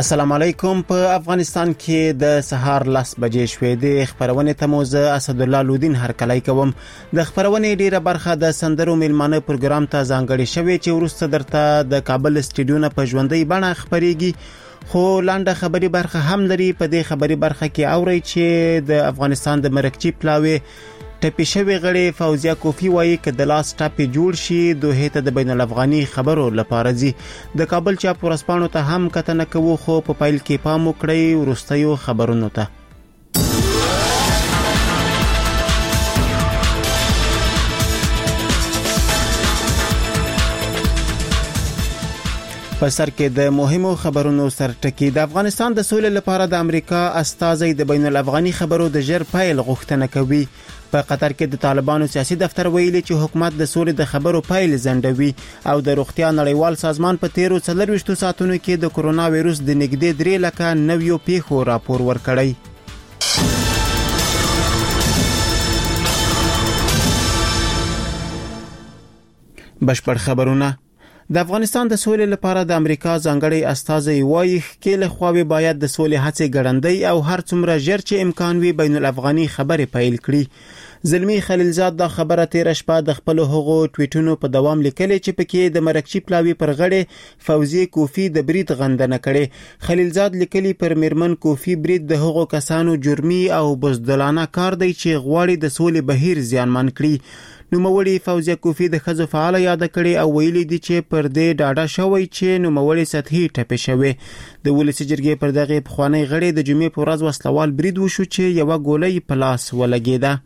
السلام علیکم. په افغانستان کې د سهار 10 بجې شوې د خبرونه تموز اسد الله لودین هرکلی کوم. د خبرونه ډیره برخه د سندرو میلمانه پروګرام ته ځانګړی شوی چې ورسته درته د کابل استډیو نه په ژوندۍ بڼه خبريږي. خو لاندې خبري برخه هم لري. په دې خبري برخه کې اوري چې د افغانستان د مرکچی پلاوي ټپي شوی غړي فوزیه کوفی وایي چې د لاس ټاپي جوړ شي دوه ته د بین الافغاني خبرو لپاره زی د کابل چاپ ورسپانو ته هم کتنه کوو. خو په پایل کې پام وکړئ ورستیو خبرونو ته. په سر کې د مهمو خبرونو سرټکی. د افغانستان د سولې لپاره د امریکا استازي د بین الافغاني خبرو د ژر پایل غوښتنه کوي. په قطر کې د طالبانو سیاسي دفتر ویلي چې حکومت د سولې د خبرو پایل ځنډوي او د روغتیا نړیوال سازمان په 13 ساعتونو کې د کورونا وایروس د نږدې 3 لکه نویو پیښو راپور ورکړی. بشپړ خبرونه. د افغانستان د سولې لپاره د امریکا ځانګړي استازي وایي چې له خواوې باید د سولې هڅې ګړندۍ او هر څومره ژر چې امکان وي بین الافغاني خبرې پیل کړي. زلمی خلیلزاد دا خبره تیر شپه د خپل هغو ټویټونو په دوام لیکلي چې پکې د مرکچی پلاوي پر غړي فوزیه کوفی د برید غندنه کړي. خلیلزاد لیکلي پر میرمن کوفی برید د هغو کسانو جرمي او بزدلانه کار دی چې غواړي د سولې بهیر زیانمن کړي. نوموړي فوزیه کوفی د خزو فعال یاد کړي او ویلي دي چې پر دې ډاډه شوی چې نوموړي سطحي ټپي شوی. د ولسی جرګې پر دغه پخوانی غړي د جمعې په ورځ وسلوال برید وشو چې یو ګولۍ په لاس ولګیده.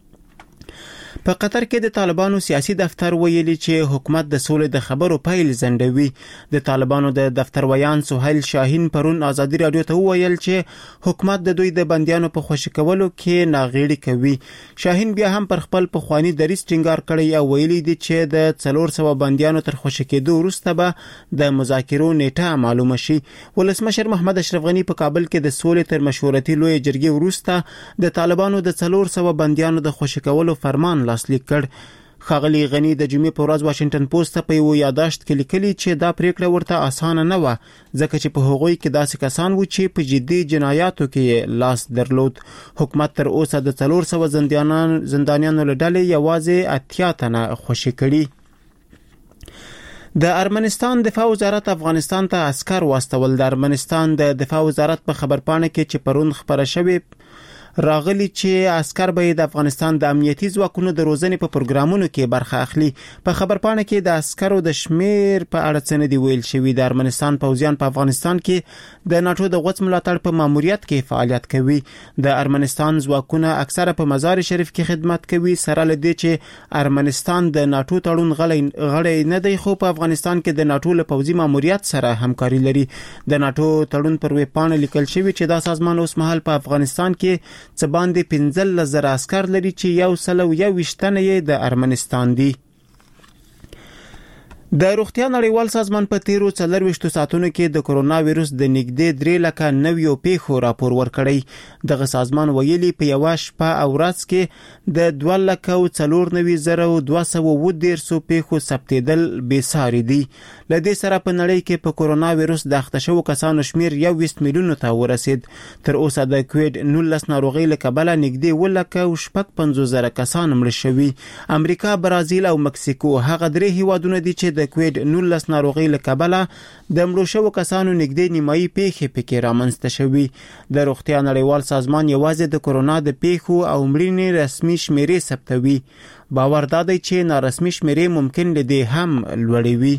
په قطر کې د طالبانو سیاسي دفتر ویلي چې حکومت د سولې د خبرو پیل ځنډوي. د طالبانو د دفتر ویان سهیل شاهین پرون آزادي رادیو ته ویل چې حکومت د دوی د بندیانو په خوشی کولو کې ناغېړي کوي. شاهین بیا هم پر خپل پخوانی دریځ ټینګار کړی او ویلي دي چې د 400 بندیانو تر خوشی کېدو وروسته به د مذاکرو نیټه معلومه شي. ولسمشر محمد اشرف غنی په کابل کې د سولې تر مشورتي لوی جرګې وروسته د طالبانو د 400 بندیانو د خوشی کولو فرمان لاسلیک کړ. خاغلی غنی د جمعې په ورځ واشنگټن پوسټ ته په یو یاداشت کې لیکلي چې دا پریکړه ورته اسانه نه و ځکه چې په هغوی کې داسې کسان و چې په جدي جنایاتو کې لاس درلود. حکومت تر اوسه د 400 زندانیانو له ډلې یوازې 80 تنه خوشي کړي. د ارمنستان دفاع وزارت افغانستان ته عسكر واستول. د ارمنستان د دفاع وزارت په خبرپاڼه کې چې پرون خبره شوې راغلی چې عسكر به د افغانستان د امنیتي ځواکونو د روزنې په پروګرامونو کې برخه اخلي. په خبرپاڼه کې د عسكرو د شمیر په اړه څه نه دی ویل شوی. د ارمنستان پوځیان په افغانستان کې د ناتو د غوڅ ملاتړ په ماموریت کې فعالیت کوي. د ارمنستان ځواکونه اکثره په مزار شریف کې خدمت کوي. سره لدی چې ارمنستان د ناتو تړون غړی نه دی خو په افغانستان کې د ناتو له پوځي ماموریت سره همکاري لري. د ناتو تړون پر ویبپاڼه لیکل شوی چې دا سازمان اوس مهال په افغانستان کې څه باندې 15,000 عسكر لري چې 121 تنه یې د ارمنستان دي. د روغتیا نړیوال سازمان په 13 ساعتونو کې د کورونا وایروس د نږدې 3 لکه نویو پیښو راپور ورکړی. دغه سازمان ویلي په یو شپه او ورځ کې د 2,94,210 پیښو ثبتېدل بې ساري دي. لدې سره په نړۍ کې په کورونا وایروس د اخته شوو کسانو شمیر 20 میلیونو ته ورسید. تر اوسه د کووید 19 ناروغي له کبله نږدې 1,50,000 کسان مړ شوي. امریکا، برازیل او مکسیکو هغه درې هیوادونه دي چې د کووید 19 ناروغي له کبله د مړو شوو کسانو نږدې نیمایي پیښې پکې رامنځته شوي. د روغتیا نړیوال سازمان یوازې د کورونا د پیښو او مړینې رسمي شمیرې ثبتوي. باور دا دی چې نارسمي شمیرې ممکن لدې هم لوړې وي.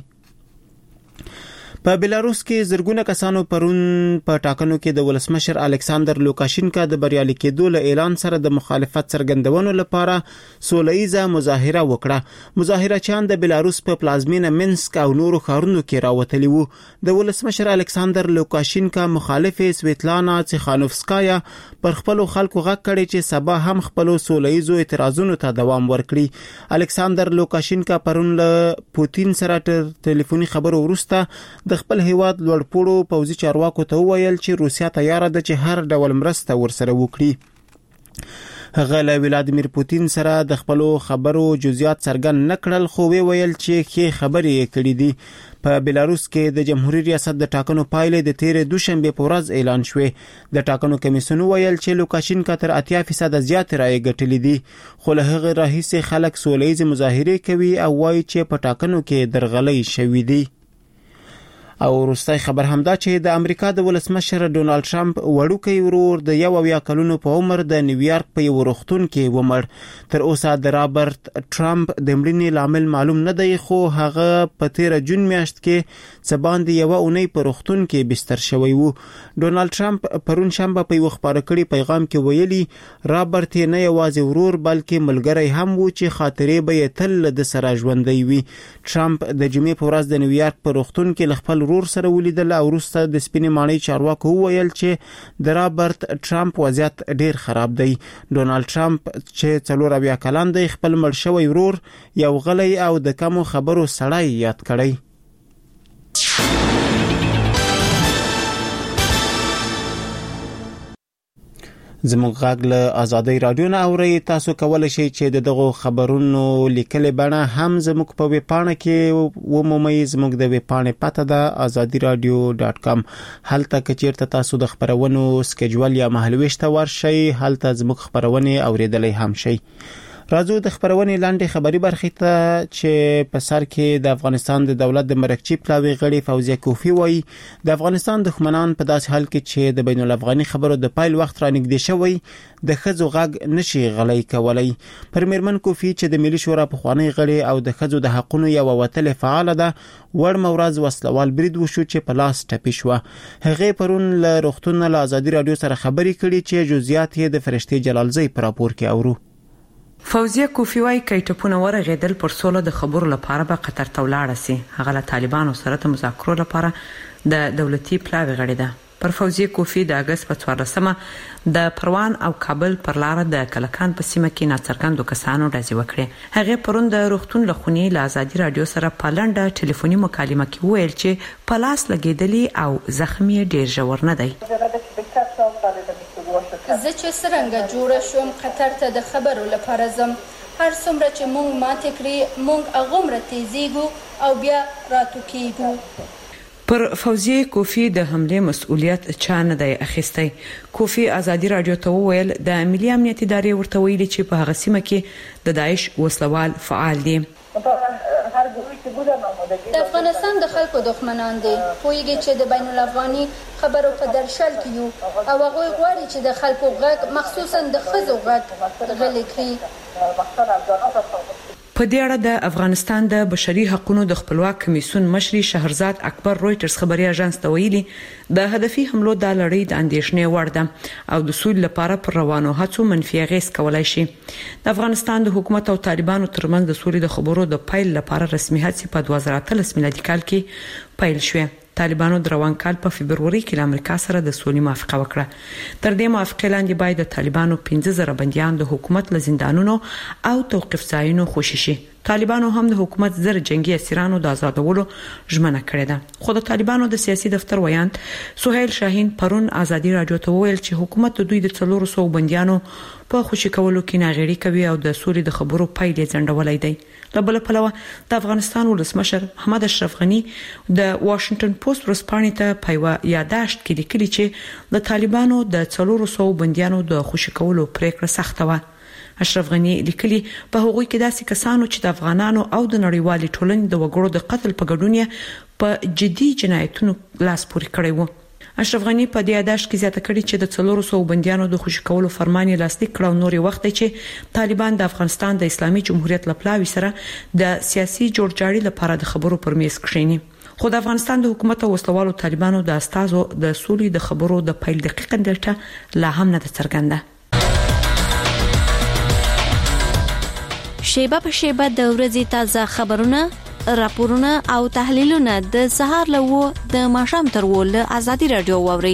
په بلاروس کې زرګونه کسانو پرون په ټاکنو کې د ولسمشر الکساندر لوکاشینکا د بریالي کېدو له اعلان سره د مخالفت څرګندونو لپاره سوله‌ییزه مظاهره وکړه. مظاهرچیان د بلاروس په پلازمینه منسک او نورو ښارونو کې راوتلي وو. د ولسمشر الکساندر لوکاشینکا مخالف سویتلانا تیخانوفسکایا پر خپل خلکو غږ کړی چې سبا هم خپل سوله‌ییزو اعتراضونو ته دوام ورکړي. الکساندر لوکاشینکا پرون له پوتین سره ټلیفوني خبرو وروسته د خپل هیواد لوړپوړو پوځي چارواکو ته وویل چې روسیا تیار ده چې هر ډول مرسته ورسره وکړي. هغه له ولادیمیر پوتین سره د خپل خبرو جزئیات څرګند نکړل، خو ویل چې کې خبرې کړې دي. په بلاروس کې د جمهوریت ریاست د ټاکنو پایلې د تیر دوشنبه په ورځ اعلان شوې. د ټاکنو کمیسیون ویل چې لوکاشینکا تر 80% زیات رایې ګټلې دي، خو له هغه راهیسې خلک سولهییز مظاهرې کوي او وایي چې په ټاکنو کې درغلۍ شوې دي. او وروستۍ خبر همدا چې د امریکا د ولسمشر ډونالد ټرمپ وړوکی ورور د 21 کلونو په عمر د نیویارک په یو روغتون کې ومړ. تر اوسه د رابرټ ټرمپ د مړینې لامل معلوم نه دی، خو هغه په 13 جون میاشت کې څه باندې یو اونۍ په روغتون کې بستر شوی و. ډونالد ټرمپ پرون شنبه په یو خبرو کړي پیغام کې ویلي رابرټ نه یوازې ورور بلکې ملګری هم و چې خاطرې به یې تل د سره ژوندۍ وي. ټرمپ د جمعې په ورځ د نیویارک په روغتون کې خپل ورور سره ولیدل او وروسته د سپینې ماڼۍ چارواکو وویل چې د رابرټ ټرمپ وضعیت ډیر خراب دی. ډونالد ټرمپ چې 40 کلن دی خپل مړ شوی ورور یو غلی او د کمو خبرو سړی یاد کړی. زموږ غږ له آزادۍ رادیو نه اورئ. تاسو کولی شئ چې دغه خبرونو لیکلې بڼه هم زموږ په ویب پاڼه کې ومومئ. زموږ د ویب پاڼې پته ده azadiradio.com. هلته که چیرته تاسو د خبرونو سکیجول یا مهالویش ته ورشئ، هلته زموږ خبرونه اوریدلای هم شئ. راځو د خبرونې لاندې خبري برخې ته چې په سر کې د افغانستان د دولت د مرکزی پلاوی غړي فوزیه کوفی وایي د افغانستان دښمنان په داسې حال کې چې د بین الافغاني خبرو د پایل وخت را نږدې شوی د ښځو غږ نشي غلۍ کولای. پر میرمن کوفی چې د ملي شورا پخوانی غړي او د ښځو د حقوقو یو وتل فعال ده ور مورز وسلوال برید وشو چې په لاس ټپي شو. هغه پرون له روغتون له آزادي رادیو سره خبرې کړي چې جزئیات یې د فرشتي جلالزی پر راپور کې اورو. فوزیه کوفی وايي کایټپونه ورغېدل پر سوله د خبرو لپاره به قطر ته ولاړ سي. هغه له طالبانو سره د مذاکرو لپاره د دولتي پلاوی غړي ده. پر فوزیه کوفی د اگست په 14مه د پروان او کابل پر لار د کلکان په سیمه کې ناڅرګندو کسانو ډزې وکړې. هغه پرون د روغتون لخونی له آزادي رادیو سره په لنډه ټلیفوني مکالمه کې ویل چې په لاس لګېدلې او زخمی ډیر ژور نه دی. زه چې څرنګه جوړه شوم قطر ته د خبرو لپاره ځم. هر څومره چې مونږ ماته کړی مونږ هغومره تیزیږو او بیا راتوکیږو. پر فوزیه کوفی د حمله مسؤلیت چا نه دی اخیستی. کوفی آزادي رادیو ته وویل د ملي امنیت ادارې ورته ویلي چې په هغه سیمه کې د داعش وسلوال فعال دي. د افغانستان د خلکو دښمنان دي. پوهیږي چې د بین الافغاني خبرو په درشل کې یو او هغه غواړي چې د خلکو غږ مخصوصا د ښځو غږ غلي کړي. په دې اړه د افغانستان د بشري حقوقو د خپلواک کمیسیون مشري شهرزاد اکبر رويټرز خبري اژانس ته ویلي د هدفي حملو د لړۍ د اندېښنې وړ ده او د سولې لپاره پر روانو هڅو منفي اغېز کولای شي. د افغانستان د حکومت او طالبانو ترمنځ د سولې د خبرو د پایل لپاره رسمي هڅې په 2013 میلادي کال کې پیل شوې. طالبانو د روان کال په فبرवरी کې له امریکا سره د سولې موافقه وکړه. تر دې موافقې لاندې باید د طالبانو 15000 بنديان د حکومت له زندانونو او توقيف ځایونو خوشي شي. طالبانو هم د حکومت زر جنگي اسیرانو د آزادولو ژمنه کړې ده. خو د طالبانو د سیاسي دفتر ویاند سهیل شاهین پرون آزادي رادیو ته ویل چې حکومت د دوی د 400 بنديانو په خوشي کولو کې ناغېړي کوي او د سولې د خبرو پایلې ځنډولای دی. له بل پلوه د افغانستان ولسمشر محمد اشرف غنی د واشنگټن پوسټ ورسپانې ته په یاداشت کې لیکلي چې د طالبانو د 400 بنديانو د خوشي کولو پریکړه سخته و. اشرف غنی لیکلي په هغوی کې داسې کسانو چې د افغانانو او د نړیوالې ټولنې د وګړو د قتل په ګډون په جدي جنایتونو لاس پورې کړی و. اشرف غنی په دې یاداشت کې زیاته کړې چې د 400 بنديانو د خوشي کولو فرمان یې لاسلیک کړ او نوري وخت چې طالبان د افغانستان د اسلامي جمهوریت لپاره سره د سیاسي جوړجاړي لپاره د خبرو پر میز کښینی. خو د افغانستان د حکومت او وسلوالو طالبانو د استازو د سولې د خبرو د پیل دقیقاً دلته لا هم نه څرګنده. شیبه په شیبه د ورځې تازه خبرونه، راپورونه او تحلیلونه د سهار له و د ماښام تر و له آزادي رادیو واوري.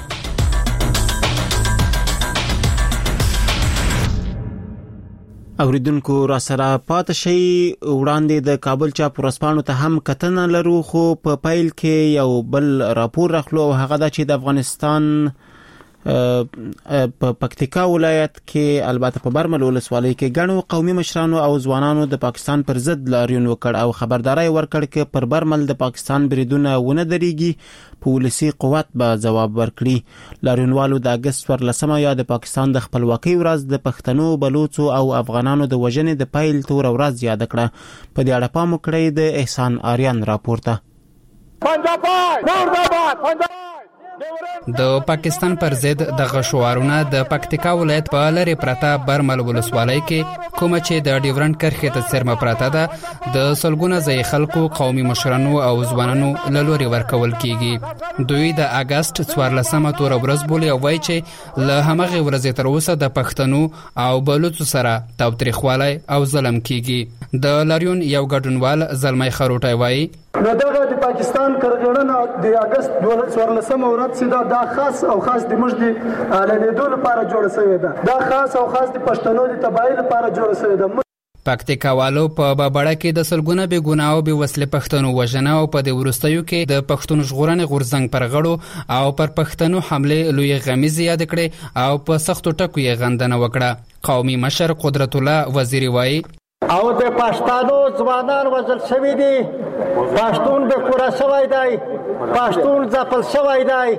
اوریدونکو را سره پات شي. وړاندې د کابل چاپ ورسپانو ته هم کتنه لرو، خو په پیل کې یو بل راپور راخلو او هغه د چې د افغانستان په پکتیکا ولایت کې البته په برمل ولسوالۍ کې ګڼو قومي مشرانو او ځوانانو د پاکستان پر ضد لاریون وکړ او خبرداري ورکړ چې پر برمل د پاکستان بریدونه ونه درېږي په ولسی قوت به جواب ورکړي. لاریونوالو د اگست 14 یا د پاکستان د خپلواکۍ ورځ د پښتنو، بلوچو او افغانانو د وژنې د پیل تور ورځ یاد کړه. په دې اړه پام وکړئ د احسان آریان راپورته. د پاکستان پر ضد د غشوارونه د پکتیکا ولایت په لری پرتا برمل ولسوالۍ کې کوم چې د ډیورنډ کرښې ته سرمه پراته ده د سلګونه ځای خلکو، قومي مشرانو او ځوانانو لوري ورکول کیږي. دوی د اگست 14 تور ورځ بولي او وایي چې له همغه ورځې تر اوسه د پښتنو او بلوچو سره تاوتریخوالی او ظلم کیږي. د لاریون یو ګډونوال زلمی خروټی وایي نو دغه د پاکستان کرغړنه د اگست 14 ورځ سیده دا خاص او خاص د موږ د اعلانېدو لپاره جوړه شوې ده. دا خاص او خاص د پښتنو د تباہي لپاره جوړه شوې ده. پکتیکاوالو په بابړه کې د سلګونه بې ګناه او بې وسلې پښتنو وژنه او په دې وروستیو کې د پښتون ژغورنې غورځنګ پر غړو او پر پښتنو حمله لوی غمیز یاد کړي او په سختو ټکو یې غندنه وکړه. قومي مشر قدرت الله وزیری وایي او د پښتنو ځوانان وژل شوي دي، پښتون به کورا شوی دی، پښتون ځپل شوی دی،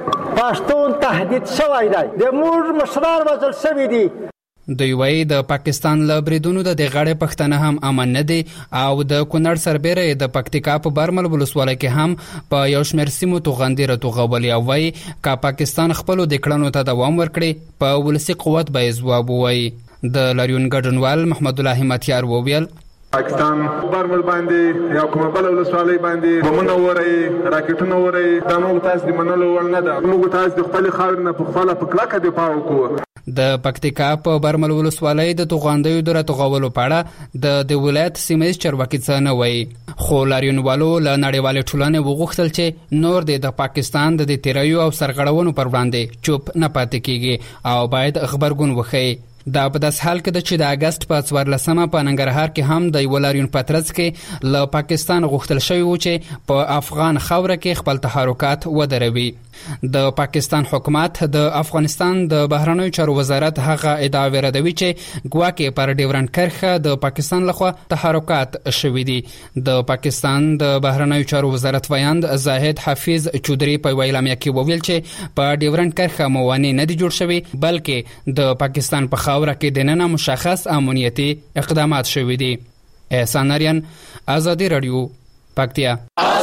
پښتون تهدید شوی دی، د موږ مشران وژل شوي دي. دوی وایي د پاکستان له بریدونو د غاړې پښتنه هم امن نه دي او د کونړ سربېره د پکتیکا په برمل ولسوالۍ کې هم په یو شمېر سیمو توغندي راتوغولي او وایي که پاکستان خپلو د کړنو ته دوام ورکړي په ولسي قوت به یې ځواب ووایي. د لاریون ګډونوال محمد الله همتیار وویل پاکستان برمل باندې یا کومه بل ولسوالۍ باندې بمونه وری راکټونه وری دا موږ تاسو د منلو وړ نه ده. موږ تاسو د خپل خاور نه په خپل په کلکه دفاع وکړو. د پکتیکا په برمل ولسوالۍ د توغندیو د راتوغولو په اړه د ولایت سیمه چارواکي څه نه وایي، خو لاریونوالو له نړیوالې ټولنې وغوښتل چې نور د پاکستان د تیریو او سرغړونو پر وړاندې چوپ نه پاتې کیږي او باید خبرګون وښيي. دا په داس حال کې چې د اگست په 14 په ننګرهار کې هم د ولاریون پترڅ کې له پاکستان غوښتل شوی و چې په افغان خاوره کې خپل تحرکات ودروي. د پاکستان حکومت د افغانستان د بهرنیو چارو وزارت هغه ادعا ردوي چې ګواکې پر ډیورنډ کرښه د پاکستان لخوا تحرکات شوي دي. د پاکستان د بهرنیو چارو وزارت ویاند زاهد حفیظ چودري په ویلامیا کې وویل چې په ډیورنډ کرښه موانع نه دي جوړ شوي بلکې د پاکستان په خاوره کې دننه مشخص امنیتي اقدامات شوي دي. احسان آریان، آزادی رادیو، پکتیا.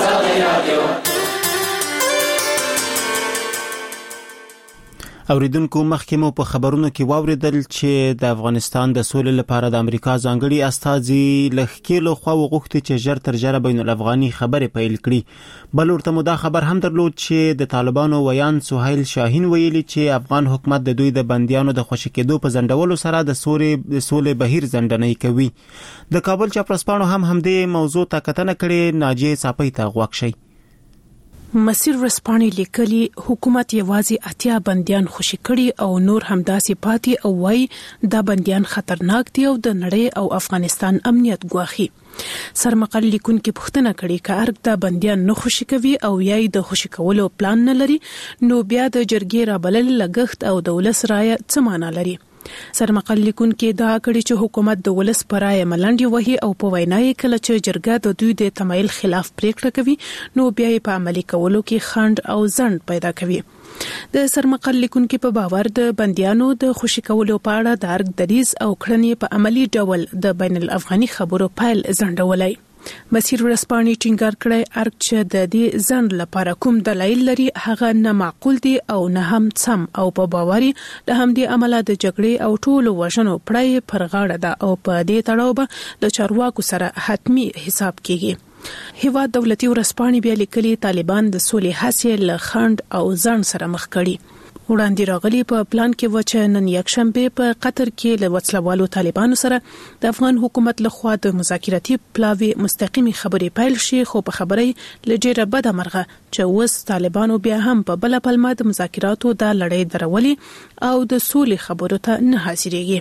اوریدونکو مخکې مو په خبرونو کې واوریدل چې د افغانستان د سولې لپاره د امریکا ځانګړي استازي لخکېلو خوا وغوښتي چې ژر تر ژره بین الافغاني خبرې پیل کړي. بل ورته مو دا خبر هم درلود چې د طالبانو ویان سهیل شاهین ویلي چې افغان حکومت د دوی د بنديانو د خوشی کېدو په ځنډولو سره د سولې بهیر ځنډنۍ کوي. د کابل چاپرسپانو هم همدې موضوع ته کتنه کړې. ناجیه صاپۍ ته غوږ شئ. مسیر ورسپانې لیکلي حکومت یوازې 80 بنديان خوشی کړي او نور همداسې پاتې او وايي دا بنديان خطرناک دي او د نړۍ او افغانستان امنیت ګواخي. سرمقل لیکونکو پوښتنه کړې چې ارګ دا بنديان نه خوشی کوي او یای د خوشی کولو پلان نه لري نو بیا د جرګې را بلل لګښت او د ولس رائے څه معنا لري. سرمقل لیکونکو دا کړي چې حکومت د ولس پر رائے ملنډي وهي او په وینا یې کله چې جرګه د دوی د تمایل خلاف پریکړه کوي نو بیا یې په عملي کولو کې خنډ او ځنډ پیدا کوي. د سرمقل لیکونکو په باور د بنديانو د خوشی کولو په اړه د ارګ دریز او کړنې په عملی ډول د بین الافغاني خبرو پایل ځنډولای. مسیر ورسپانې ټینګار کړی ارګ چې د دې ځند لپاره کوم دلایل لري هغه نه معقول دي او نه هم سم او په باوري د همدې عمله د جګړې او ټولو وژنو پړای پر غاړه ده او په دې تړاو به د چارواکو سره حتمی حساب کیږي. هیواد دولتي ورسپانې بیا لیکلي طالبان د سولې حاصل خند او ځان سره مخ کړي. وړاندې راغلي په پلان کې و چې نن یکشنبه په قطر کې له وسلوالو طالبانو سره د افغان حکومت لخوا د مذاکراتي پلاوي مستقيمي خبرې پیل شي خو په خبرې لجیره بده مرغه چې وس طالبانو بیا هم په بل پلمه د مذاکراتو د لړۍ درولي او د سولې خبرو ته نه حاضرېږي.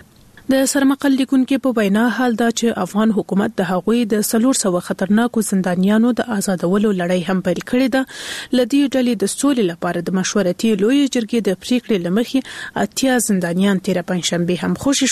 د سرمقل لیکونکو په وینا حال دا چې افغان حکومت د هغوی د 400 خطرناکو زندانیانو د آزادولو لړۍ هم پیل کړې ده. لدی ډلې د سولې لپاره د مشورتي لوی جرګې د پریکړې لمخې 80 زندانیان 13 پنځشنبه هم خوشي